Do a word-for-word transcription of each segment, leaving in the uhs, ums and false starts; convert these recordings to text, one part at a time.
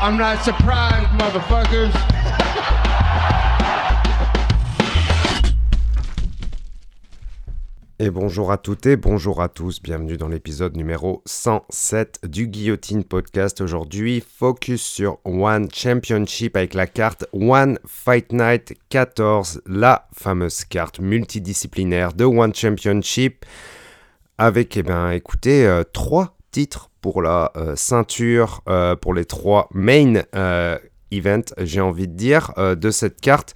I'm not surprised, motherfuckers. Et bonjour à toutes et bonjour à tous, bienvenue dans l'épisode numéro cent sept du Guillotine Podcast. Aujourd'hui, focus sur One Championship avec la carte One Fight Night quatorze, la fameuse carte multidisciplinaire de One Championship avec, eh ben, écoutez, euh, trois titres pour la euh, ceinture, euh, pour les trois main euh, events, j'ai envie de dire, euh, de cette carte.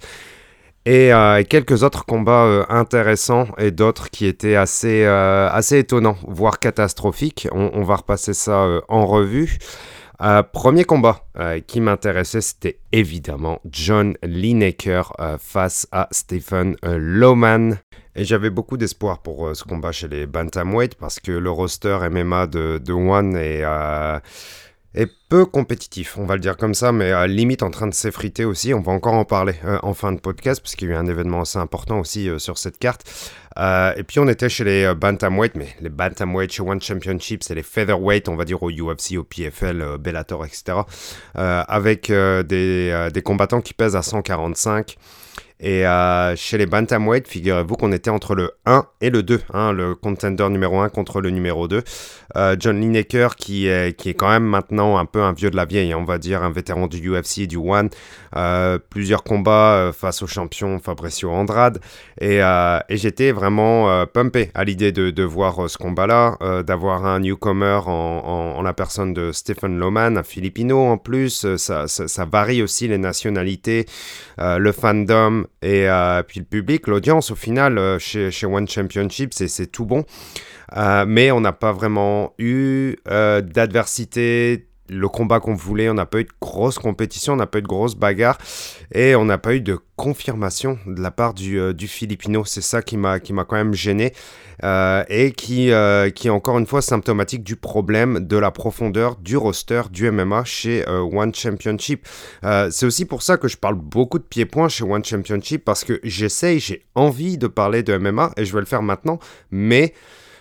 Et euh, quelques autres combats euh, intéressants et d'autres qui étaient assez, euh, assez étonnants, voire catastrophiques. On, on va repasser ça euh, en revue. Euh, premier combat euh, qui m'intéressait, c'était évidemment John Lineker euh, face à Stephen euh, Lohman. Et j'avais beaucoup d'espoir pour euh, ce combat chez les Bantamweight parce que le roster M M A de, de One est... Euh, est peu compétitif, on va le dire comme ça, mais à limite en train de s'effriter aussi. On va encore en parler euh, en fin de podcast, parce qu'il y a eu un événement assez important aussi euh, sur cette carte. Euh, et puis on était chez les euh, Bantamweight, mais les Bantamweight chez One Championship, c'est les Featherweight, on va dire au U F C, au P F L, euh, Bellator, et cetera. Euh, avec euh, des, euh, des combattants qui pèsent à cent quarante-cinq. Et euh, chez les Bantamweight, figurez-vous qu'on était entre le un et le deux, hein, le contender numéro un contre le numéro deux. Euh, John Lineker qui est, qui est quand même maintenant un peu un vieux de la vieille, on va dire, un vétéran du U F C, du One. Euh, plusieurs combats euh, face au champion Fabricio Andrade. Et, euh, et j'étais vraiment euh, pumpé à l'idée de, de voir euh, ce combat-là, euh, d'avoir un newcomer en, en, en la personne de Stephen Lohman, un Filipino en plus. Euh, ça, ça, ça varie aussi les nationalités, euh, le fandom. Et euh, puis le public, l'audience au final euh, chez, chez One Championship, c'est, c'est tout bon. Euh, mais on n'a pas vraiment eu euh, d'adversité, le combat qu'on voulait, on n'a pas eu de grosse compétition, on n'a pas eu de grosse bagarre et on n'a pas eu de confirmation de la part du, euh, du Filipino. C'est ça qui m'a, qui m'a quand même gêné euh, et qui, euh, qui est encore une fois symptomatique du problème de la profondeur du roster du M M A chez euh, One Championship. Euh, c'est aussi pour ça que je parle beaucoup de pieds-points chez One Championship parce que j'essaye, j'ai envie de parler de M M A et je vais le faire maintenant, mais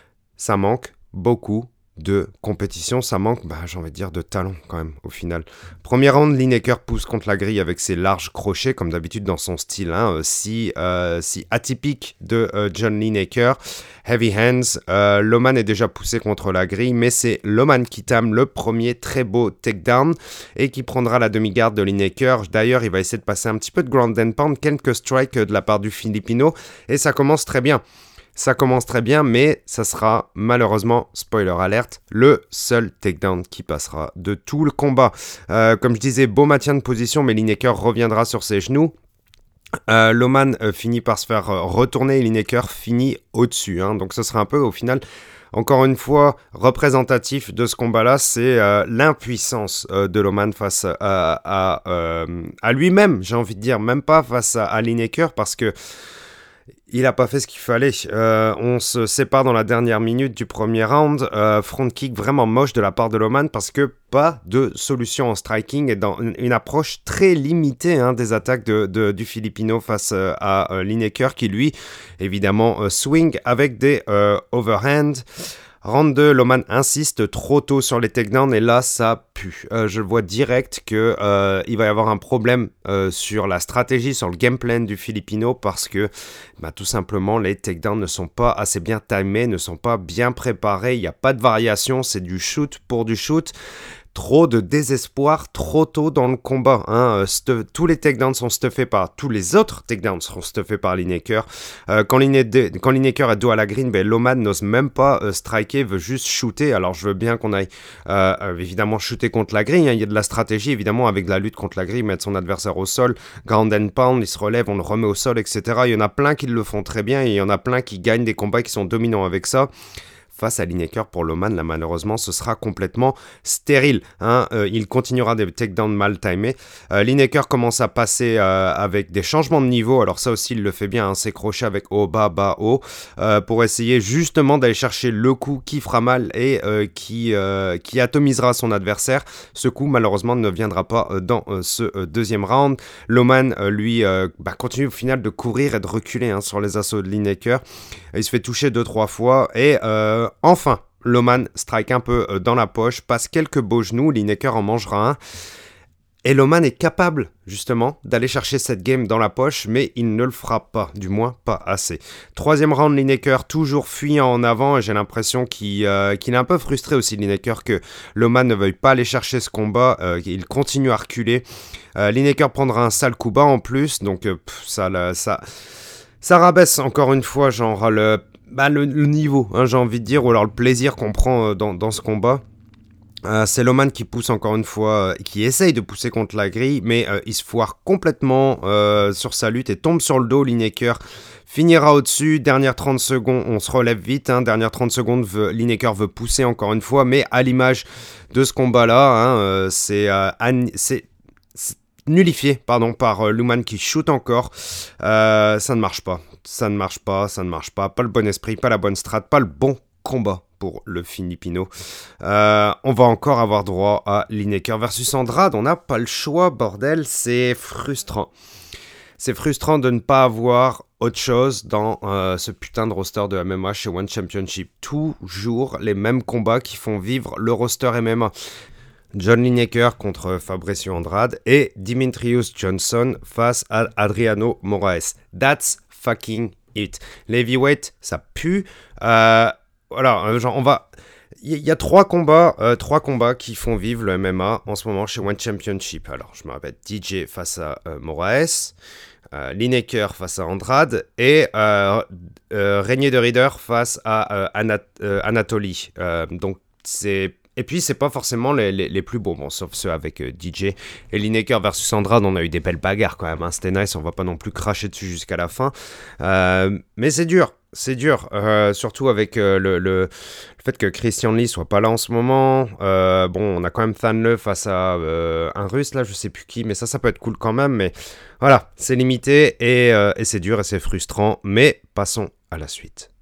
ça manque beaucoup de compétition, ça manque, bah, j'ai envie de dire, de talent quand même, au final. Premier round, Lineker pousse contre la grille avec ses larges crochets, comme d'habitude dans son style, hein, euh, si, euh, si atypique de euh, John Lineker. Heavy hands, euh, Lohman est déjà poussé contre la grille, mais c'est Lohman qui tame le premier très beau takedown et qui prendra la demi-garde de Lineker. D'ailleurs, il va essayer de passer un petit peu de ground and pound, quelques strikes de la part du Filipino, et ça commence très bien. Ça commence très bien, mais ça sera malheureusement, spoiler alert, le seul takedown qui passera de tout le combat. Euh, comme je disais, beau maintien de position, mais Lineker reviendra sur ses genoux. Euh, Lohman euh, finit par se faire euh, retourner et Lineker finit au-dessus. Hein, donc ce sera un peu au final... Encore une fois, représentatif de ce combat-là, c'est euh, l'impuissance euh, de Lohman face à, à, euh, à lui-même, j'ai envie de dire, même pas face à, à Lineker, parce que il n'a pas fait ce qu'il fallait. Euh, on se sépare dans la dernière minute du premier round. Euh, front kick vraiment moche de la part de Lohman parce que pas de solution en striking et dans une, une approche très limitée hein, des attaques de, de, du Filipino face euh, à euh, Lineker qui lui, évidemment, euh, swing avec des euh, overhand. Round deux, Lohman insiste trop tôt sur les takedowns et là ça pue. Euh, je vois direct que euh, il va y avoir un problème euh, sur la stratégie, sur le game plan du Filipino parce que bah, tout simplement les takedowns ne sont pas assez bien timés, ne sont pas bien préparés, il n'y a pas de variation, c'est du shoot pour du shoot. Trop de désespoir trop tôt dans le combat. Hein. Stu- tous les takedowns sont stuffés par... Tous les autres takedowns seront stuffés par Lineker. Euh, quand, Line- quand Lineker est dos à la green, ben, Lohman n'ose même pas euh, striker, veut juste shooter. Alors je veux bien qu'on aille euh, euh, évidemment shooter contre la grille. Hein. Il y a de la stratégie évidemment avec la lutte contre la grille, mettre son adversaire au sol, ground and pound, il se relève, on le remet au sol, et cetera. Il y en a plein qui le font très bien et il y en a plein qui gagnent des combats qui sont dominants avec ça. Face à Lineker pour Lohman, là malheureusement ce sera complètement stérile. Hein. Euh, il continuera des takedowns mal timés. Euh, Lineker commence à passer euh, avec des changements de niveau. Alors ça aussi il le fait bien, hein, ses crochets avec haut, bas, bas, haut, euh, pour essayer justement d'aller chercher le coup qui fera mal et euh, qui, euh, qui atomisera son adversaire. Ce coup malheureusement ne viendra pas euh, dans euh, ce euh, deuxième round. Lohman euh, lui euh, bah, continue au final de courir et de reculer hein, sur les assauts de Lineker. Il se fait toucher deux trois fois et euh, enfin Lohman strike un peu euh, dans la poche, passe quelques beaux genoux, Lineker en mangera un. Et Loman est capable, justement, d'aller chercher cette game dans la poche, mais il ne le fera pas, du moins pas assez. Troisième round, Lineker toujours fuyant en avant, et j'ai l'impression qu'il, euh, qu'il est un peu frustré aussi, Lineker, que Loman ne veuille pas aller chercher ce combat. Euh, il continue à reculer. Euh, Lineker prendra un sale coup bas en plus, donc euh, pff, ça, là, ça, ça rabaisse encore une fois genre le, bah, le, le niveau, hein, j'ai envie de dire, ou alors le plaisir qu'on prend euh, dans, dans ce combat. Euh, c'est Loman qui pousse encore une fois, euh, qui essaye de pousser contre la grille, mais euh, il se foire complètement euh, sur sa lutte et tombe sur le dos. Lineker finira au-dessus. Dernière trente secondes, on se relève vite. Hein, dernière trente secondes, veut, Lineker veut pousser encore une fois, mais à l'image de ce combat-là, hein, euh, c'est, euh, an- c'est, c'est nullifié pardon, par euh, Loman qui shoot encore. Euh, ça ne marche pas. Ça ne marche pas, ça ne marche pas. Pas le bon esprit, pas la bonne strat, pas le bon combat pour le Filipino. Euh, on va encore avoir droit à Lineker versus Andrade. On n'a pas le choix, bordel. C'est frustrant. C'est frustrant de ne pas avoir autre chose dans euh, ce putain de roster de M M A chez One Championship. Toujours les mêmes combats qui font vivre le roster M M A. John Lineker contre Fabricio Andrade et Dimitrius Johnson face à Adriano Moraes. That's fucking it. L'heavyweight, ça pue. Euh, voilà, genre on va... Il y, y a trois combats, euh, trois combats qui font vivre le M M A en ce moment chez One Championship. Alors, je me rappelle, D J face à euh, Moraes, euh, Lineker face à Andrade et euh, euh, Régnier de Rieder face à euh, Anat- euh, Anatoly. Euh, donc, c'est... Et puis, c'est pas forcément les, les, les plus beaux, bon, sauf ceux avec euh, D J. Et Lineker versus Andrade, on a eu des belles bagarres quand même. Hein. C'était nice, on va pas non plus cracher dessus jusqu'à la fin. Euh, mais c'est dur. C'est dur, euh, surtout avec euh, le, le, le fait que Christian Lee soit pas là en ce moment. Euh, bon, on a quand même Thanle face à euh, un Russe, là, je sais plus qui, mais ça, ça peut être cool quand même. Mais voilà, c'est limité et, euh, et c'est dur et c'est frustrant. Mais passons à la suite.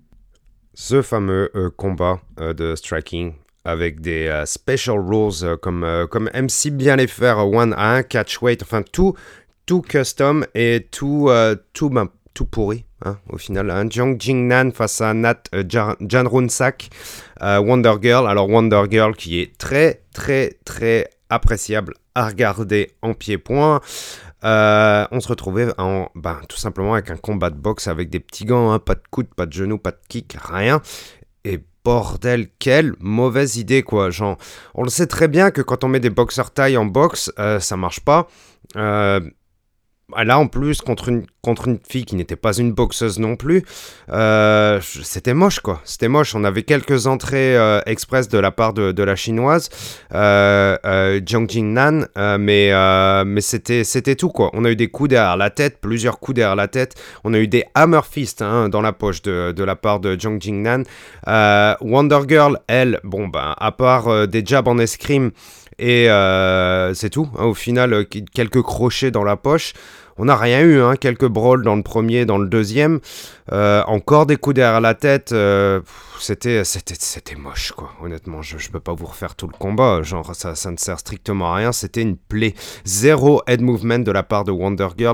Ce fameux euh, combat euh, de striking avec des euh, special rules euh, comme, euh, comme aime si bien les faire One à un catch weight, enfin tout, tout custom et tout, euh, tout ben, tout pourri, hein, au final. Hein. Jung Jingnan face à Nat euh, Janrunsak, euh, Wonder Girl. Alors, Wonder Girl qui est très, très, très appréciable à regarder en pied-point. Euh, on se retrouvait en, ben, tout simplement avec un combat de boxe avec des petits gants, hein, pas de coude, pas de genou, pas de kick, rien. Et bordel, quelle mauvaise idée, quoi. Genre, on le sait très bien que quand on met des boxeurs taille en boxe, euh, ça marche pas. Euh, Là, en plus, contre une, contre une fille qui n'était pas une boxeuse non plus, euh, c'était moche, quoi. C'était moche. On avait quelques entrées euh, express de la part de, de la chinoise, euh, euh, Jiang Jingnan, euh, mais, euh, mais c'était, c'était tout, quoi. On a eu des coups derrière la tête, plusieurs coups derrière la tête. On a eu des hammer fists hein, dans la poche de, de la part de Jiang Jingnan. Euh, Wonder Girl, elle, bon, ben, à part euh, des jabs en escrime, et euh, c'est tout. Hein, au final, euh, quelques crochets dans la poche. On n'a rien eu, hein, quelques brawls dans le premier, dans le deuxième. Euh, encore des coups derrière la tête. Euh, c'était, c'était, c'était moche, quoi. Honnêtement, je ne peux pas vous refaire tout le combat. Genre, ça, ça ne sert strictement à rien. C'était une plaie. Zéro head movement de la part de Wonder Girl.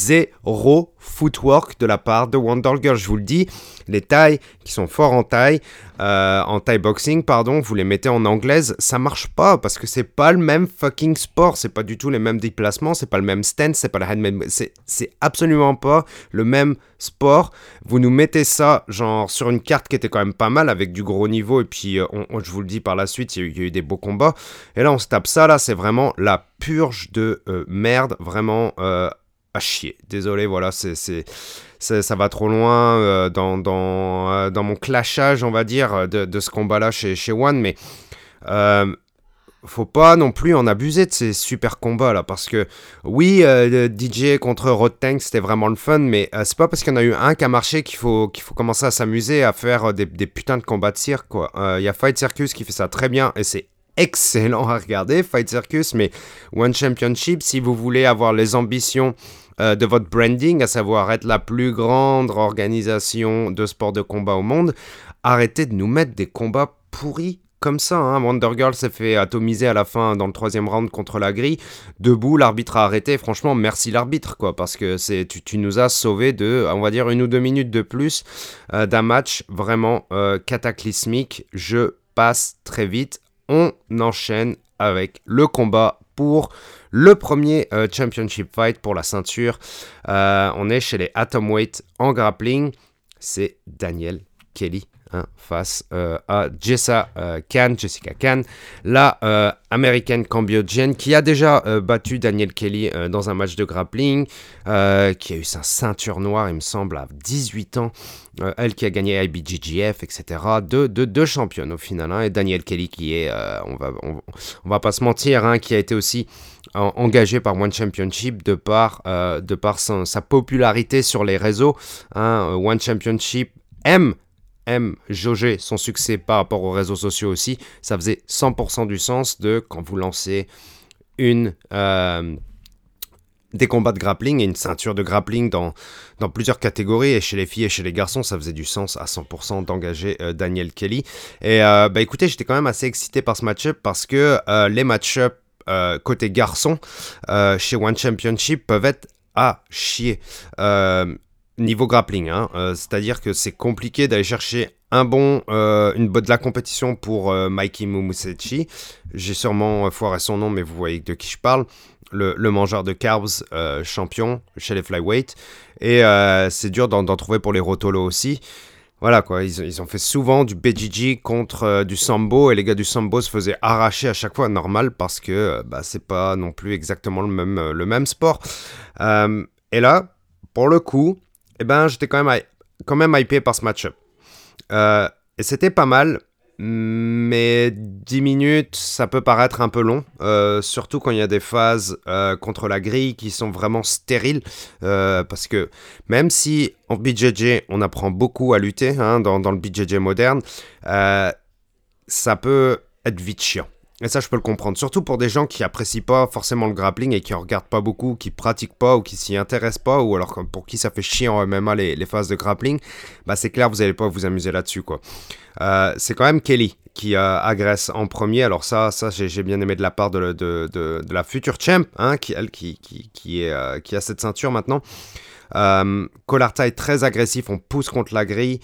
Zéro footwork de la part de Wonder Girl. Je vous le dis, les tailles qui sont forts en taille, euh, en taille boxing, pardon, vous les mettez en anglaise, ça marche pas parce que c'est pas le même fucking sport. C'est pas du tout les mêmes déplacements. C'est pas le même stance. C'est pas le head. C'est, c'est absolument pas le même sport. Vous nous mettez ça genre sur une carte qui était quand même pas mal avec du gros niveau et puis euh, on, on, je vous le dis par la suite, il y, y a eu des beaux combats et là on se tape ça, là c'est vraiment la purge de euh, merde, vraiment euh, à chier. Désolé, voilà, c'est, c'est, c'est, ça va trop loin euh, dans, dans, euh, dans mon clashage, on va dire, de, de ce combat-là chez, chez One, mais euh, faut pas non plus en abuser de ces super combats là, parce que oui, euh, D J contre Road Tank c'était vraiment le fun, mais euh, c'est pas parce qu'il y en a eu un qui a marché qu'il faut, qu'il faut commencer à s'amuser à faire euh, des, des putains de combats de cirque, quoi. Il euh, y a Fight Circus qui fait ça très bien et c'est excellent à regarder, Fight Circus, mais One Championship, si vous voulez avoir les ambitions euh, de votre branding, à savoir être la plus grande organisation de sport de combat au monde, arrêtez de nous mettre des combats pourris comme ça, hein. Wonder Girl s'est fait atomiser à la fin dans le troisième round contre la grille. Debout, l'arbitre a arrêté. Franchement, merci l'arbitre, quoi, parce que c'est, tu, tu nous as sauvé de, on va dire, une ou deux minutes de plus euh, d'un match vraiment euh, cataclysmique. Je passe très vite. On enchaîne avec le combat pour le premier euh, championship fight pour la ceinture. Euh, on est chez les atomweight en grappling. C'est Danielle Kelly hein, face euh, à Jessa euh, Khan, Jessica Khan, la euh, américaine cambodgienne qui a déjà euh, battu Danielle Kelly euh, dans un match de grappling, euh, qui a eu sa ceinture noire, il me semble, à dix-huit ans. Euh, elle qui a gagné I B J J F, et cetera. Deux, deux, deux championnes au final. Hein, et Danielle Kelly qui est, euh, on, va, on, on va pas se mentir, hein, qui a été aussi en, engagée par One Championship de par, euh, de par son, sa popularité sur les réseaux. Hein, One Championship aime aime jauger son succès par rapport aux réseaux sociaux aussi. Ça faisait cent pour cent du sens de quand vous lancez une, euh, des combats de grappling et une ceinture de grappling dans, dans plusieurs catégories, et chez les filles et chez les garçons, ça faisait du sens à cent pour cent d'engager euh, Danielle Kelly. Et euh, bah écoutez, j'étais quand même assez excité par ce match-up parce que euh, les match-up euh, côté garçon euh, chez One Championship peuvent être à chier. Euh, Niveau grappling, hein, euh, c'est-à-dire que c'est compliqué d'aller chercher un bon, euh, une bonne de la compétition pour euh, Mikey Mumusechi. J'ai sûrement foiré son nom, mais vous voyez de qui je parle. Le, le mangeur de carbs euh, champion chez les flyweight. Et euh, c'est dur d'en, d'en trouver pour les rotolos aussi. Voilà quoi, ils, ils ont fait souvent du B J J contre euh, du sambo, et les gars du sambo se faisaient arracher à chaque fois, normal, parce que euh, bah, c'est pas non plus exactement le même, euh, le même sport. Euh, et là, pour le coup, eh ben, j'étais quand même, quand même hypé par ce match-up. Euh, et c'était pas mal, mais dix minutes, ça peut paraître un peu long, euh, surtout quand il y a des phases euh, contre la grille qui sont vraiment stériles, euh, parce que même si en B J J, on apprend beaucoup à lutter, hein, dans, dans le B J J moderne, euh, ça peut être vite chiant. Et ça, je peux le comprendre. Surtout pour des gens qui apprécient pas forcément le grappling et qui en regardent pas beaucoup, qui pratiquent pas ou qui s'y intéressent pas, ou alors pour qui ça fait chier en M M A les, les phases de grappling, bah c'est clair, vous allez pas vous amuser là-dessus, quoi. Euh, c'est quand même Kelly qui euh, agresse en premier. Alors ça, ça j'ai, j'ai bien aimé de la part de, de, de, de la future champ, hein, qui, elle, qui, qui, qui, est, euh, qui a cette ceinture maintenant. Euh, collar tie très agressif, on pousse contre la grille,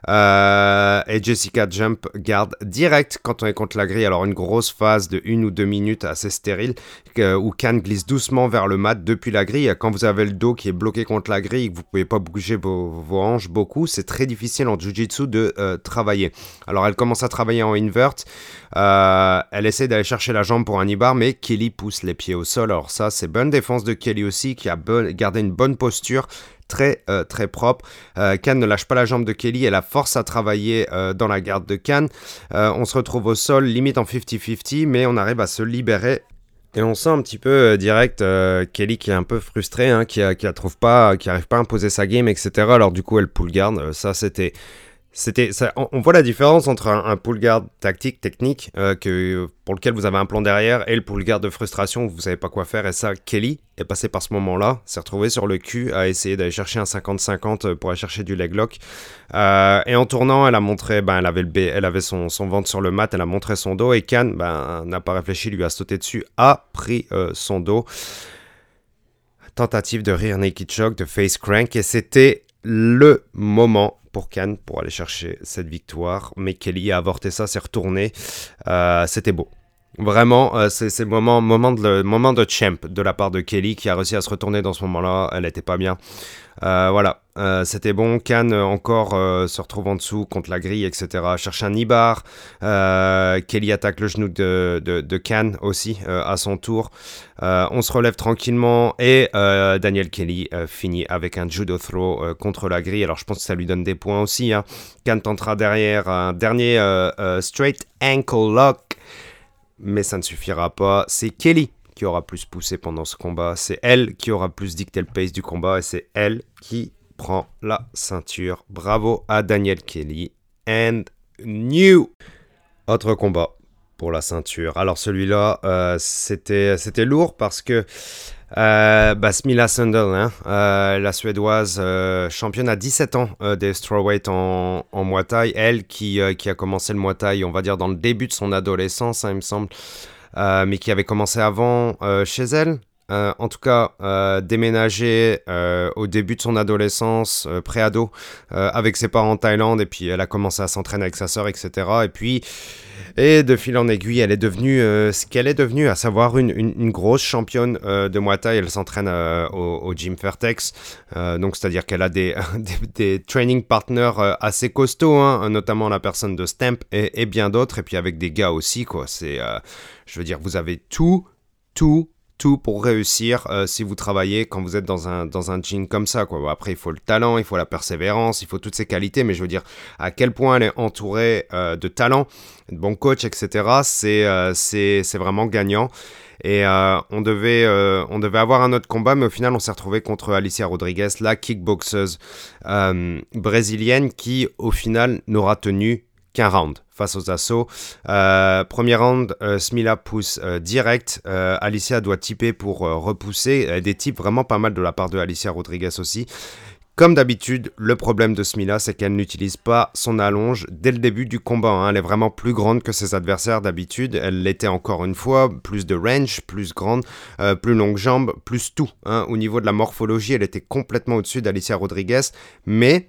euh, et Jessica jump garde direct quand on est contre la grille. Alors une grosse phase de une ou deux minutes assez stérile, euh, où Khan glisse doucement vers le mat depuis la grille. Quand vous avez le dos qui est bloqué contre la grille et que vous pouvez pas bouger vos, vos hanches beaucoup, c'est très difficile en jiu-jitsu de euh, travailler. Alors elle commence à travailler en invert, euh, elle essaie d'aller chercher la jambe pour un knee-bar, mais Kelly pousse les pieds au sol. Alors ça, c'est bonne défense de Kelly aussi, qui a bon, gardé une bonne posture, très euh, très propre. Euh, Khan ne lâche pas la jambe de Kelly, elle a force à travailler euh, dans la garde de Khan. Euh, on se retrouve au sol, limite en cinquante cinquante, mais on arrive à se libérer. Et on sent un petit peu euh, direct euh, Kelly qui est un peu frustrée, hein, qui a, qui a trouve pas, qui arrive pas à imposer sa game, et cetera. Alors du coup, elle pull guard. Euh, ça, c'était C'était, ça, on, on voit la différence entre un, un pull guard tactique, technique, euh, que, pour lequel vous avez un plan derrière, et le pull guard de frustration où vous savez pas quoi faire. Et ça, Kelly est passé par ce moment-là, s'est retrouvé sur le cul à essayer d'aller chercher un cinquante cinquante pour aller chercher du leg lock. Euh, et en tournant, elle a montré, ben, elle avait, le B, elle avait son, son ventre sur le mat, elle a montré son dos, et Khan, ben, n'a pas réfléchi, lui a sauté dessus, a pris euh, son dos. Tentative de rear naked choke, de face crank, et c'était le moment pour Khan pour aller chercher cette victoire, mais Kelly a avorté ça, s'est retourné, euh, c'était beau. Vraiment, euh, c'est, c'est le moment, moment, de, le moment de champ de la part de Kelly qui a réussi à se retourner dans ce moment-là, elle n'était pas bien. Euh, voilà, euh, c'était bon. Khan euh, encore euh, se retrouve en dessous contre la grille, et cetera. Cherche un knee bar. Euh, Kelly attaque le genou de, de, de Khan aussi euh, à son tour. Euh, on se relève tranquillement et euh, Danielle Kelly euh, finit avec un judo throw euh, contre la grille. Alors je pense que ça lui donne des points aussi, hein. Khan tentera derrière un dernier euh, euh, straight ankle lock, mais ça ne suffira pas. C'est Kelly qui aura plus poussé pendant ce combat. C'est elle qui aura plus dicté le pace du combat et c'est elle qui prend la ceinture. Bravo à Danielle Kelly. And new. Autre combat pour la ceinture. Alors celui-là, euh, c'était, c'était lourd parce que euh, bah, Smilla Sundell, hein, euh, la Suédoise, euh, championne à dix-sept ans euh, des strawweight en, en Muay Thai. Elle qui, euh, qui a commencé le Muay Thai, on va dire, dans le début de son adolescence, hein, il me semble. Euh, mais qui avait commencé avant euh, chez elle, euh, en tout cas euh, déménagé euh, au début de son adolescence, euh, pré-ado, euh, avec ses parents en Thaïlande, et puis elle a commencé à s'entraîner avec sa sœur, et cetera. Et puis, et de fil en aiguille, elle est devenue euh, ce qu'elle est devenue, à savoir une, une, une grosse championne euh, de Muay Thai. Elle s'entraîne euh, au, au gym Fairtex, euh, donc c'est-à-dire qu'elle a des, des, des training partners euh, assez costauds, hein, notamment la personne de Stamp et, et bien d'autres, et puis avec des gars aussi, quoi. C'est, euh, je veux dire, vous avez tout, tout, tout pour réussir euh, si vous travaillez quand vous êtes dans un, dans un gym comme ça, quoi. Bon, après, il faut le talent, il faut la persévérance, il faut toutes ces qualités, mais je veux dire, à quel point elle est entourée euh, de talent, de bons coachs, et cetera, c'est, euh, c'est, c'est vraiment gagnant. Et euh, on, devait, euh, on devait avoir un autre combat, mais au final, on s'est retrouvé contre Alicia Rodriguez, la kickboxeuse euh, brésilienne, qui, au final, n'aura tenu qu'un round face aux assauts. Euh, premier round, euh, Smila pousse euh, direct. Euh, Alicia doit typer pour euh, repousser. Euh, des types vraiment pas mal de la part de Alicia Rodriguez aussi. Comme d'habitude, le problème de Smila, c'est qu'elle n'utilise pas son allonge dès le début du combat. Hein. Elle est vraiment plus grande que ses adversaires d'habitude. Elle l'était encore une fois. Plus de range, plus grande, euh, plus longue jambe, plus tout. Hein. Au niveau de la morphologie, elle était complètement au-dessus d'Alicia Rodriguez. Mais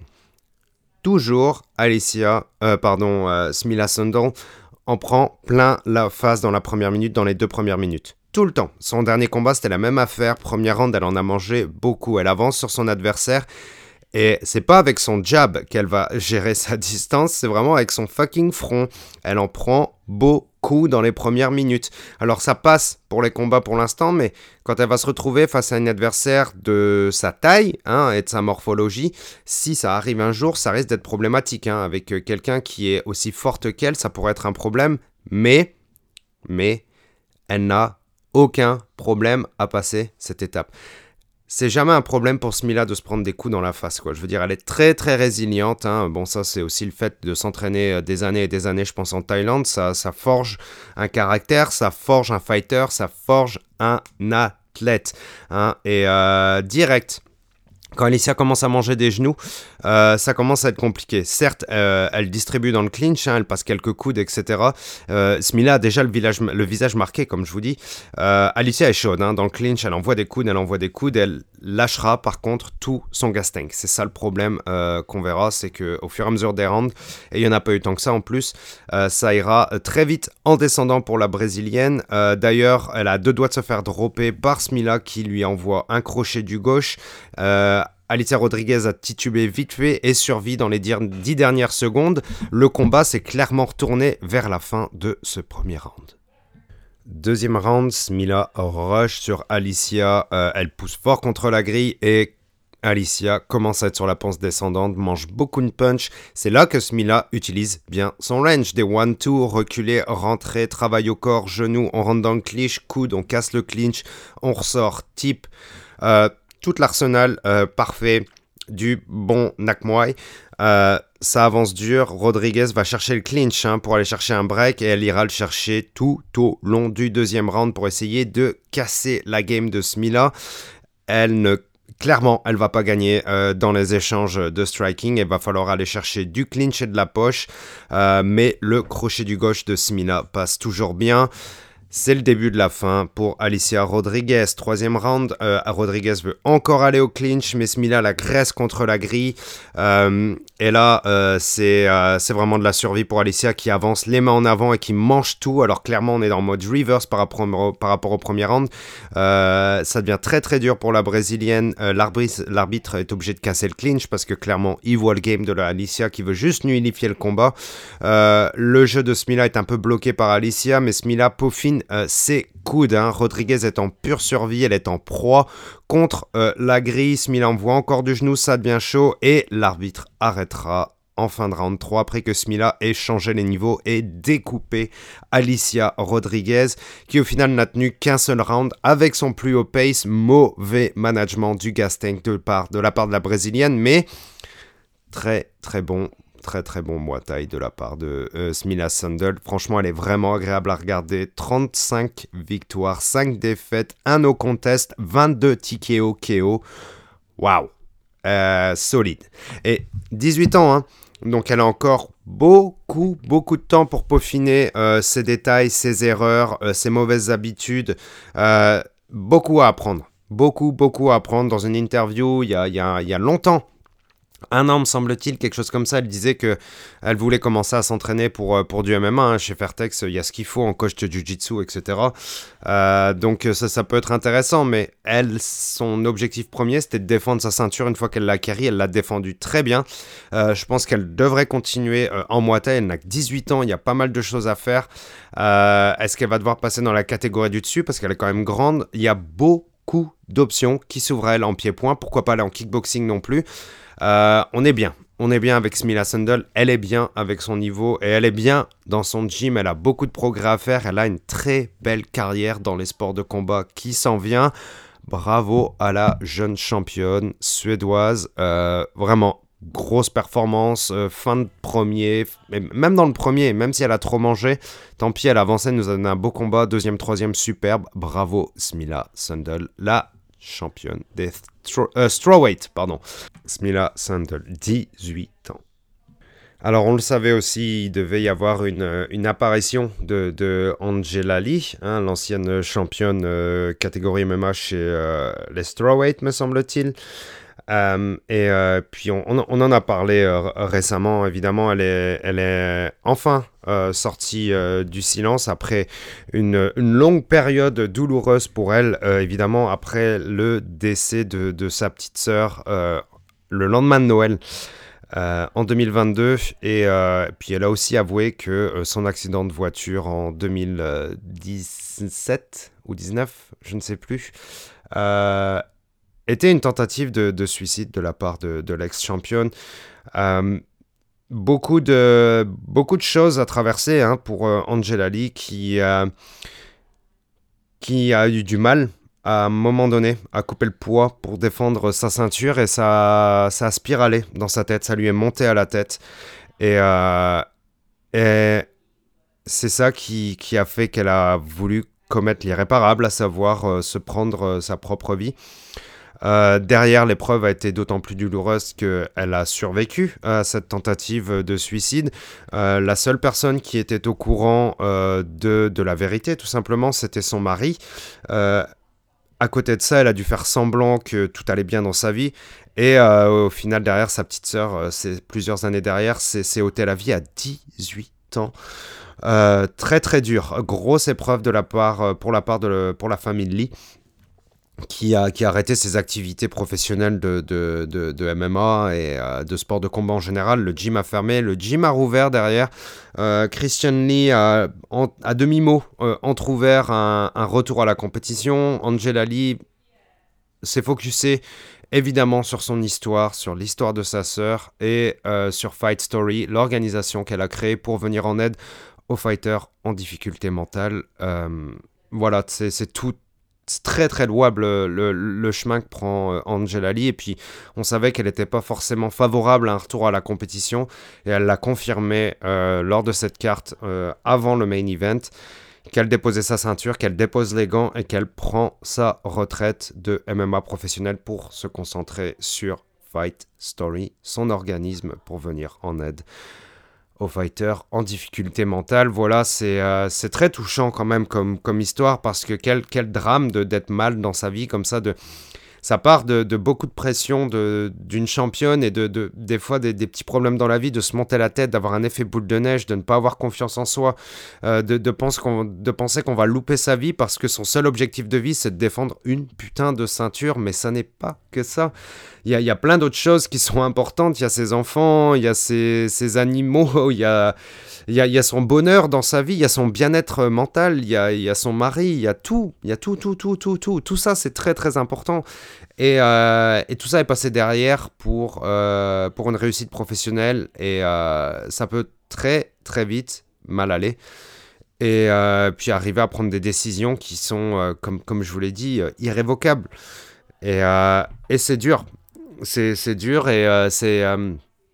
toujours, Alicia, euh, pardon, euh, Smila Sundal en prend plein la face dans la première minute, dans les deux premières minutes. Tout le temps. Son dernier combat, c'était la même affaire. Premier round, elle en a mangé beaucoup. Elle avance sur son adversaire. Et c'est pas avec son jab qu'elle va gérer sa distance, c'est vraiment avec son fucking front. Elle en prend beaucoup dans les premières minutes. Alors ça passe pour les combats pour l'instant, mais quand elle va se retrouver face à un adversaire de sa taille, hein, et de sa morphologie, si ça arrive un jour, ça risque d'être problématique. Hein. Avec quelqu'un qui est aussi forte qu'elle, ça pourrait être un problème, mais, mais elle n'a aucun problème à passer cette étape. C'est jamais un problème pour Smila de se prendre des coups dans la face, quoi. Je veux dire, elle est très très résiliente. Hein. Bon, ça c'est aussi le fait de s'entraîner des années et des années, je pense, en Thaïlande. Ça, ça forge un caractère, ça forge un fighter, ça forge un athlète. Hein. Et euh, direct. Quand Alicia commence à manger des genoux, euh, ça commence à être compliqué. Certes, euh, elle distribue dans le clinch, hein, elle passe quelques coudes, et cetera. Euh, Smila a déjà le, village, le visage marqué, comme je vous dis. Euh, Alicia est chaude, hein, dans le clinch, elle envoie des coudes, elle envoie des coudes, elle lâchera par contre tout son gas tank. C'est ça le problème euh, qu'on verra, c'est qu'au fur et à mesure des rounds, et il n'y en a pas eu tant que ça en plus, euh, ça ira très vite en descendant pour la brésilienne. Euh, d'ailleurs, elle a deux doigts de se faire dropper par Smila qui lui envoie un crochet du gauche. Euh, Alicia Rodriguez a titubé vite fait et survit dans les dix dernières secondes. Le combat s'est clairement retourné vers la fin de ce premier round. Deuxième round, Smila rush sur Alicia. Euh, elle pousse fort contre la grille et Alicia commence à être sur la pente descendante, mange beaucoup de punch. C'est là que Smila utilise bien son range. Des one-two, reculer, rentrer, travail au corps, genou, on rentre dans le clinch, coude, on casse le clinch, on ressort, type... Euh, tout l'arsenal euh, parfait du bon Nakmuay. Euh, ça avance dur. Rodriguez va chercher le clinch hein, pour aller chercher un break et elle ira le chercher tout au long du deuxième round pour essayer de casser la game de Smila. Elle ne Clairement, elle ne va pas gagner euh, dans les échanges de striking. Il va falloir aller chercher du clinch et de la poche. Euh, mais le crochet du gauche de Smila passe toujours bien. C'est le début de la fin pour Alicia Rodriguez. Troisième round, euh, Rodriguez veut encore aller au clinch, mais Smila la graisse contre la grille. Euh, et là, euh, c'est, euh, c'est vraiment de la survie pour Alicia qui avance les mains en avant et qui mange tout. Alors clairement, on est en mode reverse par rapport au, par rapport au premier round. Euh, ça devient très très dur pour la brésilienne. Euh, l'arbitre, l'arbitre est obligé de casser le clinch parce que clairement, il voit le game de la Alicia qui veut juste nullifier le combat. Euh, le jeu de Smila est un peu bloqué par Alicia, mais Smila peaufine Euh, ses coudes. Hein. Rodriguez est en pure survie, elle est en proie contre euh, la grille. Smila envoie encore du genou, ça devient chaud et l'arbitre arrêtera en fin de round trois après que Smila ait changé les niveaux et découpé Alicia Rodriguez qui au final n'a tenu qu'un seul round avec son plus haut pace. Mauvais management du gas tank de, part, de la part de la brésilienne, mais très très bon. Très très bon Muay Thai de la part de euh, Smila Sundal. Franchement, elle est vraiment agréable à regarder. trente-cinq victoires, cinq défaites, un no contest, vingt-deux T K O K O. Waouh, euh, solide. Et dix-huit ans, hein. Donc elle a encore beaucoup, beaucoup de temps pour peaufiner euh, ses détails, ses erreurs, euh, ses mauvaises habitudes. Euh, beaucoup à apprendre. Beaucoup, beaucoup à apprendre. Dans une interview, il y a, il y a, il y a longtemps, un an me semble-t-il, quelque chose comme ça, elle disait qu'elle voulait commencer à s'entraîner pour, pour du M M A. Hein. Chez Fairtex, il y a ce qu'il faut en coach de Jiu-Jitsu, et cetera. Euh, donc ça, ça peut être intéressant, mais elle, son objectif premier, c'était de défendre sa ceinture. Une fois qu'elle l'a acquérie, elle l'a défendu très bien. Euh, je pense qu'elle devrait continuer euh, en Muay Thai. Elle n'a que dix-huit ans, il y a pas mal de choses à faire. Euh, est-ce qu'elle va devoir passer dans la catégorie du dessus, parce qu'elle est quand même grande? Il y a beaucoup d'options qui s'ouvrent à elle en pied-point. Pourquoi pas aller en kickboxing non plus? Euh, on est bien, on est bien avec Smilla Sandel, elle est bien avec son niveau et elle est bien dans son gym, elle a beaucoup de progrès à faire, elle a une très belle carrière dans les sports de combat qui s'en vient. Bravo à la jeune championne suédoise, euh, vraiment grosse performance, euh, fin de premier, même dans le premier, même si elle a trop mangé, tant pis, elle avançait, elle nous a donné un beau combat, deuxième, troisième, superbe, bravo Smilla Sandel, la championne des thro- euh, strawweight, pardon. Smilla Sandel, dix-huit ans. Alors, on le savait aussi, il devait y avoir une, une apparition de, de Angela Lee, hein, l'ancienne championne euh, catégorie M M A chez euh, les strawweight, me semble-t-il. Euh, et euh, puis on, on, on en a parlé euh, récemment, évidemment, elle est, elle est enfin euh, sortie euh, du silence après une, une longue période douloureuse pour elle, euh, évidemment après le décès de, de sa petite sœur euh, le lendemain de Noël euh, en deux mille vingt-deux, et euh, puis elle a aussi avoué que euh, son accident de voiture en deux mille dix-sept ou dix-neuf, je ne sais plus, euh, était une tentative de, de suicide de la part de, de l'ex-championne. Euh, beaucoup, de, beaucoup de choses à traverser hein, pour euh, Angela Lee qui, euh, qui a eu du mal à un moment donné à couper le poids pour défendre sa ceinture et ça, ça a spiralé dans sa tête, ça lui est monté à la tête. Et, euh, et c'est ça qui, qui a fait qu'elle a voulu commettre l'irréparable, à savoir euh, se prendre euh, sa propre vie. Euh, derrière, l'épreuve a été d'autant plus douloureuse qu'elle a survécu à cette tentative de suicide. Euh, la seule personne qui était au courant euh, de, de la vérité, tout simplement, c'était son mari. Euh, à côté de ça, elle a dû faire semblant que tout allait bien dans sa vie. Et euh, au final, derrière, sa petite sœur, euh, c'est plusieurs années derrière, s'est ôté la vie à dix-huit ans. Euh, très très dur. Grosse épreuve de la part, pour, la part de, pour la famille de Lee. Qui a, qui a arrêté ses activités professionnelles de, de, de, de M M A et euh, de sport de combat en général. Le gym a fermé, le gym a rouvert derrière. Euh, Christian Lee a, en, à demi-mot, euh, entrouvert un, un retour à la compétition. Angela Lee s'est focusée évidemment sur son histoire, sur l'histoire de sa sœur et euh, sur Fight Story, l'organisation qu'elle a créée pour venir en aide aux fighters en difficulté mentale. Euh, voilà, c'est, c'est tout. C'est très très louable le, le, le chemin que prend euh, Angela Lee, et puis on savait qu'elle n'était pas forcément favorable à un retour à la compétition et elle l'a confirmé euh, lors de cette carte euh, avant le main event, qu'elle déposait sa ceinture, qu'elle dépose les gants et qu'elle prend sa retraite de M M A professionnel pour se concentrer sur Fight Story, son organisme pour venir en aide aux fighters en difficulté mentale. Voilà, c'est, euh, c'est très touchant quand même comme, comme histoire, parce que quel, quel drame de, d'être mal dans sa vie comme ça. De, ça part de, de beaucoup de pression de, d'une championne et de, de, des fois des, des petits problèmes dans la vie, de se monter la tête, d'avoir un effet boule de neige, de ne pas avoir confiance en soi, euh, de, de, pense qu'on, de penser qu'on va louper sa vie parce que son seul objectif de vie, c'est de défendre une putain de ceinture, mais ça n'est pas que ça. Il y a, il y a plein d'autres choses qui sont importantes. Il y a ses enfants, il y a ses, ses animaux, il y a, il, y a, il y a son bonheur dans sa vie, il y a son bien-être mental, il y a, il y a son mari, il y a tout. Il y a tout, tout, tout, tout, tout. Tout ça, c'est très, très important. Et, euh, et tout ça est passé derrière pour, euh, pour une réussite professionnelle. Et euh, ça peut très, très vite mal aller. Et euh, puis arriver à prendre des décisions qui sont, euh, comme, comme je vous l'ai dit, euh, irrévocables. Et, euh, et c'est dur. C'est, c'est dur et euh, c'est, euh,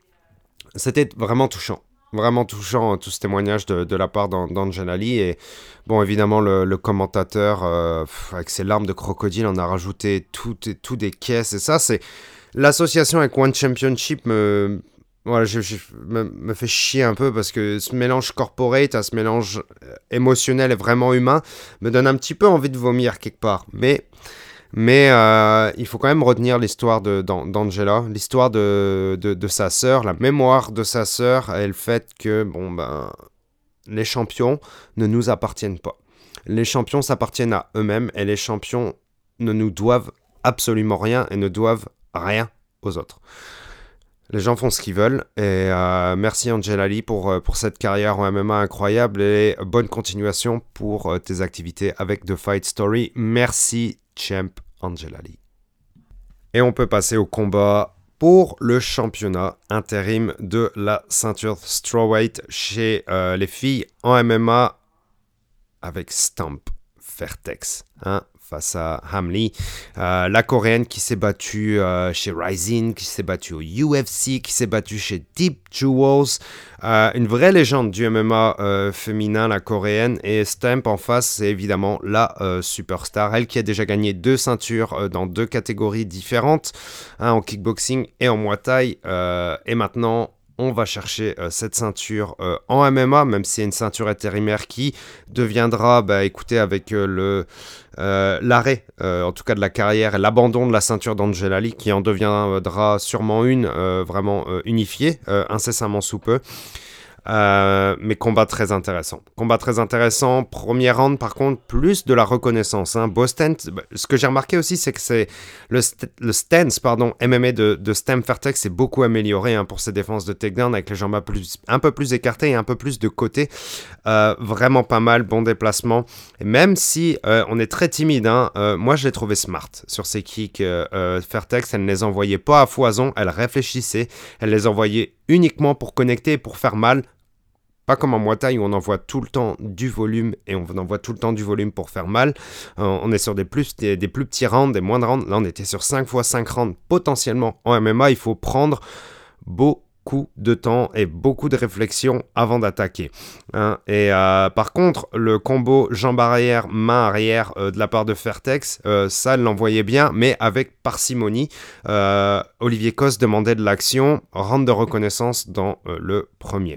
c'était vraiment touchant. Vraiment touchant, tout ce témoignage de, de la part d'An- d'Angela Lee. Et bon, évidemment, le, le commentateur, euh, pff, avec ses larmes de crocodile, en a rajouté tout, tout des caisses. Et ça, c'est l'association avec One Championship me... voilà, je, je me, me fais chier un peu parce que ce mélange corporate, ce mélange émotionnel et vraiment humain me donne un petit peu envie de vomir quelque part. Mais, mais euh, il faut quand même retenir l'histoire de, d'Angela, l'histoire de, de, de sa sœur, la mémoire de sa sœur et le fait que bon, ben, les champions ne nous appartiennent pas. Les champions s'appartiennent à eux-mêmes et les champions ne nous doivent absolument rien et ne doivent rien aux autres. Les gens font ce qu'ils veulent et euh, merci Angela Lee pour, pour cette carrière en M M A incroyable et bonne continuation pour euh, tes activités avec The Fight Story. Merci Champ Angela Lee. Et on peut passer au combat pour le championnat intérim de la ceinture strawweight chez euh, les filles en M M A avec Stamp Fairtex. Hein, face à Hamlee, euh, la coréenne qui s'est battue euh, chez Rising, qui s'est battue au U F C, qui s'est battue chez Deep Jewels, euh, une vraie légende du M M A euh, féminin, la coréenne, et Stamp en face, c'est évidemment la euh, superstar, elle qui a déjà gagné deux ceintures euh, dans deux catégories différentes, hein, en kickboxing et en muay thai, euh, et maintenant on va chercher euh, cette ceinture euh, en M M A, même si c'est une ceinture intérimaire qui deviendra, bah, écoutez, avec euh, le, euh, l'arrêt, euh, en tout cas de la carrière, et l'abandon de la ceinture d'Angela Lee, qui en deviendra sûrement une euh, vraiment euh, unifiée, euh, incessamment sous peu. Euh, mais combat très intéressant. Combat très intéressant. Premier round, par contre, plus de la reconnaissance. Hein. Boston, ce que j'ai remarqué aussi, c'est que c'est le, st- le stance pardon, M M A de, de Stamp Fairtex s'est beaucoup amélioré hein, pour ses défenses de takedown avec les jambes un, plus, un peu plus écartées et un peu plus de côté. Euh, vraiment pas mal, bon déplacement. Et même si euh, on est très timide, hein, euh, moi je l'ai trouvé smart sur ses kicks. Euh, euh, Fairtex, elle ne les envoyait pas à foison, elle réfléchissait, elle les envoyait uniquement pour connecter et pour faire mal. Pas comme en Muay Thai où on envoie tout le temps du volume et on envoie tout le temps du volume pour faire mal. Euh, on est sur des plus, des, des plus petits rounds, des moins de rounds. Là, on était sur cinq fois cinq rounds potentiellement en M M A. Il faut prendre beaucoup de temps et beaucoup de réflexion avant d'attaquer. Hein. Et euh, par contre, le combo jambe arrière, main arrière euh, de la part de Fairtex, euh, ça, elle l'envoyait bien, mais avec parcimonie. Euh, Olivier Cos demandait de l'action, round de reconnaissance dans euh, le premier.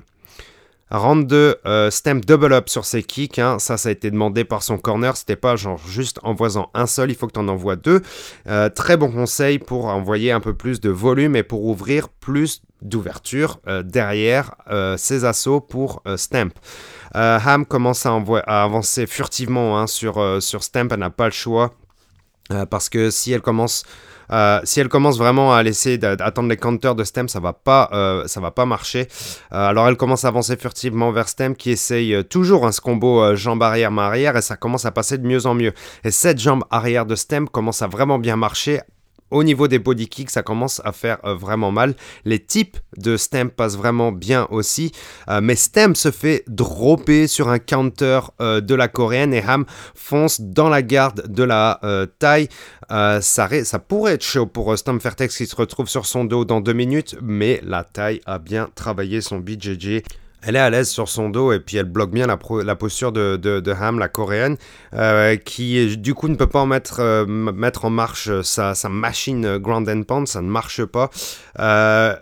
Round deux, euh, Stamp double up sur ses kicks, hein. ça, ça a été demandé par son corner, c'était pas genre juste envoyant un seul, il faut que tu en envoies deux. Euh, très bon conseil pour envoyer un peu plus de volume et pour ouvrir plus d'ouverture euh, derrière euh, ses assauts pour euh, Stamp. Euh, Ham commence à, envo- à avancer furtivement hein, sur, euh, sur Stamp, elle n'a pas le choix euh, parce que si elle commence... Euh, si elle commence vraiment à laisser d'attendre les counters de Stamp, ça va pas, euh, ça va pas marcher. Euh, alors elle commence à avancer furtivement vers Stamp qui essaye euh, toujours hein, ce combo euh, jambe arrière main arrière et ça commence à passer de mieux en mieux. Et cette jambe arrière de Stamp commence à vraiment bien marcher. Au niveau des body kicks, ça commence à faire euh, vraiment mal. Les types de Stamp passent vraiment bien aussi. Euh, mais Stamp se fait dropper sur un counter euh, de la coréenne et Ham fonce dans la garde de la euh, taille. Euh, ça, ré- ça pourrait être chaud pour euh, Stamp Fairtex qui se retrouve sur son dos dans deux minutes. Mais la taille a bien travaillé son B J J. Elle est à l'aise sur son dos et puis elle bloque bien la, pro- la posture de, de, de Ham, la coréenne, euh, qui du coup ne peut pas mettre, euh, mettre en marche sa, sa machine ground and pound, ça ne marche pas. Euh,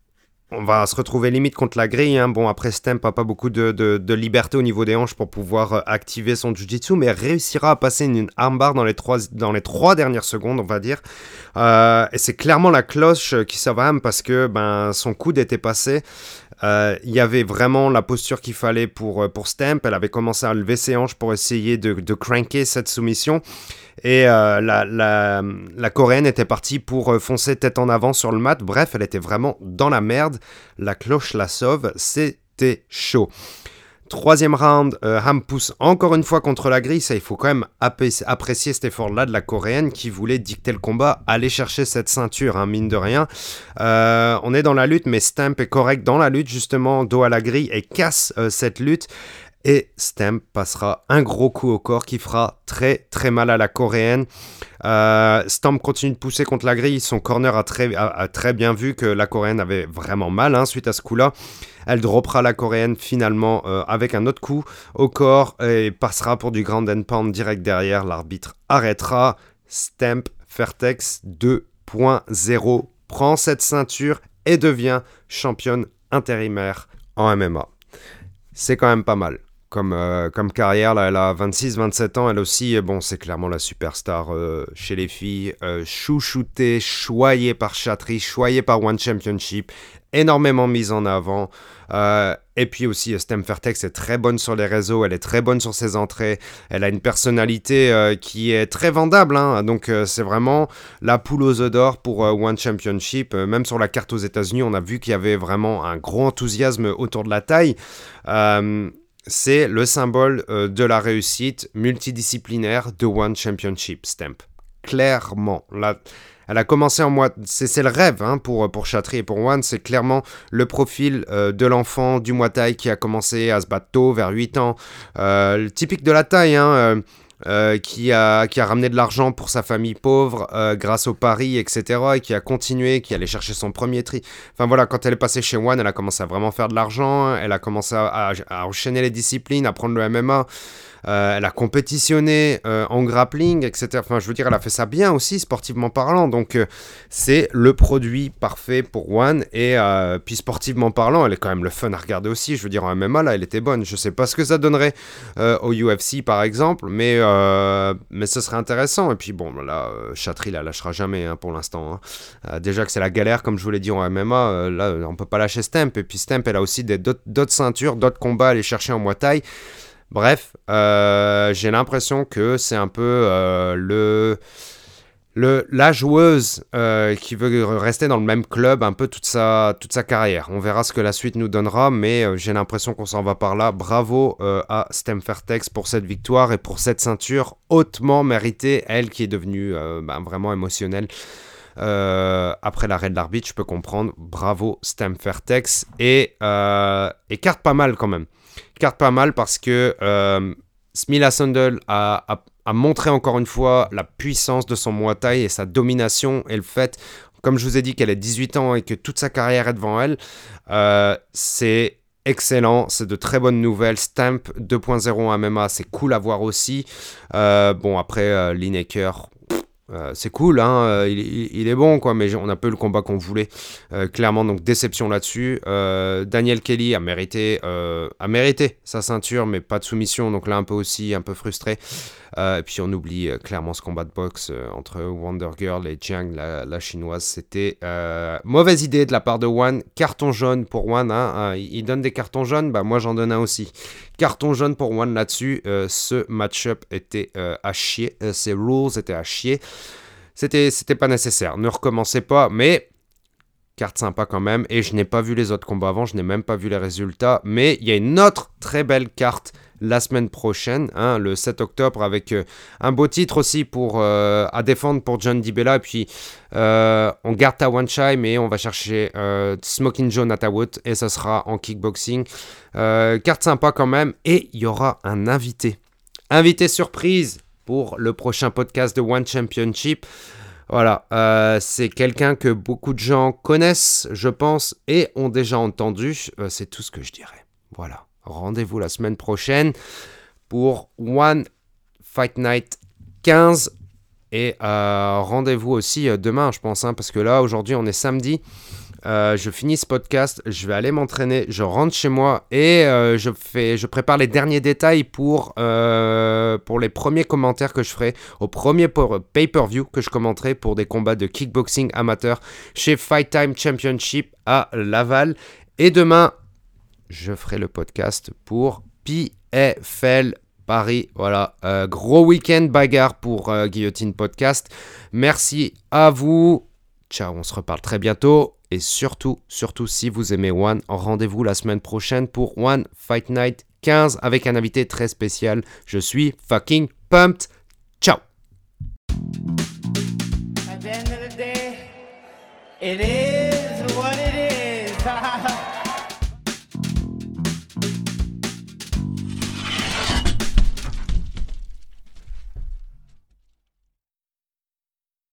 on va se retrouver limite contre la grille. Hein. Bon, après Stamp n'a pas beaucoup de, de, de liberté au niveau des hanches pour pouvoir euh, activer son jiu-jitsu, mais réussira à passer une, une armbar dans les trois, dans les trois dernières secondes, on va dire. Euh, et c'est clairement la cloche qui sauve Ham parce que ben, son coude était passé. Il euh, y avait vraiment la posture qu'il fallait pour, pour Stamp. Elle avait commencé à lever ses hanches pour essayer de, de cranker cette soumission. Et euh, la, la, la coréenne était partie pour foncer tête en avant sur le mat. Bref, elle était vraiment dans la merde. La cloche la sauve. C'était chaud. Troisième round, euh, Ham pousse encore une fois contre la grille. Ça, il faut quand même appé- apprécier cet effort-là de la coréenne qui voulait dicter le combat, aller chercher cette ceinture, hein, mine de rien. Euh, on est dans la lutte, mais Stamp est correct dans la lutte, justement, dos à la grille, et casse euh, cette lutte. Et Stamp passera un gros coup au corps qui fera très très mal à la coréenne. Euh, Stamp continue de pousser contre la grille. Son corner a très, a, a très bien vu que la coréenne avait vraiment mal hein, suite à ce coup-là. Elle droppera la coréenne finalement euh, avec un autre coup au corps et passera pour du ground and pound direct derrière. L'arbitre arrêtera. Stamp Fairtex deux point zéro prend cette ceinture et devient championne intérimaire en M M A. C'est quand même pas mal. Comme, euh, comme carrière, là, elle a vingt-six vingt-sept ans, elle aussi, bon, c'est clairement la superstar euh, chez les filles, euh, chouchoutée, choyée par Chatri, choyée par One Championship, énormément mise en avant, euh, et puis aussi Stem Fairtex est très bonne sur les réseaux, elle est très bonne sur ses entrées, elle a une personnalité euh, qui est très vendable, hein, donc euh, c'est vraiment la poule aux œufs d'or pour euh, One Championship, euh, même sur la carte aux États-Unis, on a vu qu'il y avait vraiment un gros enthousiasme autour de la taille, euh, c'est le symbole euh, de la réussite multidisciplinaire de One Championship, Stamp. Clairement. Là, elle a commencé en mois... C'est, c'est le rêve hein, pour, pour Chatri et pour One. C'est clairement le profil euh, de l'enfant du Muay Thai qui a commencé à se battre tôt, vers huit ans. Euh, le typique de la taille, hein, euh, euh, qui, a, qui a ramené de l'argent pour sa famille pauvre euh, grâce au pari, et cetera. Et qui a continué, qui allait chercher son premier tri. Enfin voilà, quand elle est passée chez One, elle a commencé à vraiment faire de l'argent. Elle a commencé à, à, à enchaîner les disciplines, à prendre le M M A. Euh, elle a compétitionné euh, en grappling, et cetera. Enfin, je veux dire, elle a fait ça bien aussi, sportivement parlant. Donc, euh, c'est le produit parfait pour One. Et euh, puis, sportivement parlant, elle est quand même le fun à regarder aussi. Je veux dire, en M M A, là, elle était bonne. Je sais pas ce que ça donnerait euh, au U F C, par exemple, mais, euh, mais ce serait intéressant. Et puis, bon, là, euh, Chatri, la lâchera jamais hein, pour l'instant. Hein. Euh, déjà que c'est la galère, comme je vous l'ai dit en M M A, euh, là, on peut pas lâcher Stamp. Et puis, Stamp, elle a aussi des, d'autres, d'autres ceintures, d'autres combats à aller chercher en Muay Thai. Bref, euh, j'ai l'impression que c'est un peu euh, le, le, la joueuse euh, qui veut rester dans le même club un peu toute sa, toute sa carrière. On verra ce que la suite nous donnera, mais euh, j'ai l'impression qu'on s'en va par là. Bravo euh, à Stem Fairtex pour cette victoire et pour cette ceinture hautement méritée, elle qui est devenue euh, ben, vraiment émotionnelle. Euh, après l'arrêt de l'arbitre, je peux comprendre. Bravo Stem Fairtex et euh, écarte pas mal quand même. Carte pas mal parce que euh, Smilla Sundle a, a, a montré encore une fois la puissance de son Muay Thai et sa domination et le fait, comme je vous ai dit, qu'elle a dix-huit ans et que toute sa carrière est devant elle, euh, c'est excellent, c'est de très bonnes nouvelles. Stamp deux point zéro en M M A, c'est cool à voir aussi. Euh, bon, après, euh, Lineker... Euh, c'est cool, hein, il, il, il est bon, quoi, mais on a peu le combat qu'on voulait. Euh, clairement, donc déception là-dessus. Euh, Daniel Kelly a mérité, euh, a mérité sa ceinture, mais pas de soumission, donc là un peu aussi, un peu frustré. Euh, et puis on oublie euh, clairement ce combat de boxe euh, entre Wonder Girl et Jiang, la, la chinoise. C'était euh, mauvaise idée de la part de One. Carton jaune pour One, hein, hein, il donne des cartons jaunes, bah moi j'en donne un aussi. Carton jaune pour One là-dessus. Euh, ce match-up était euh, à chier, euh, ces rules étaient à chier. C'était, c'était pas nécessaire, ne recommencez pas, mais carte sympa quand même. Et je n'ai pas vu les autres combats avant, je n'ai même pas vu les résultats, mais il y a une autre très belle carte la semaine prochaine, hein, le sept octobre, avec euh, un beau titre aussi pour, euh, à défendre pour John DiBella. Et puis, euh, on garde Tawan Chai, mais on va chercher euh, Smoking Joe Natawood, et ça sera en kickboxing. Euh, carte sympa quand même, et il y aura un invité. Invité surprise pour le prochain podcast de One Championship. Voilà, euh, c'est quelqu'un que beaucoup de gens connaissent, je pense, et ont déjà entendu. Euh, c'est tout ce que je dirais. Voilà. Rendez-vous la semaine prochaine pour One Fight Night quinze. Et euh, rendez-vous aussi euh, demain, je pense, hein, parce que là, aujourd'hui, on est samedi. Euh, je finis ce podcast, je vais aller m'entraîner, je rentre chez moi et euh, je, fais, je prépare les derniers détails pour, euh, pour les premiers commentaires que je ferai au premier pay-per-view que je commenterai pour des combats de kickboxing amateur chez Fight Time Championship à Laval. Et demain, je ferai le podcast pour P F L Paris. Voilà, euh, gros week-end bagarre pour euh, Guillotine Podcast. Merci à vous. Ciao, on se reparle très bientôt. Et surtout, surtout, si vous aimez One, rendez-vous la semaine prochaine pour One Fight Night quinze avec un invité très spécial. Je suis fucking pumped. Ciao. At the end of the day, it is what it is.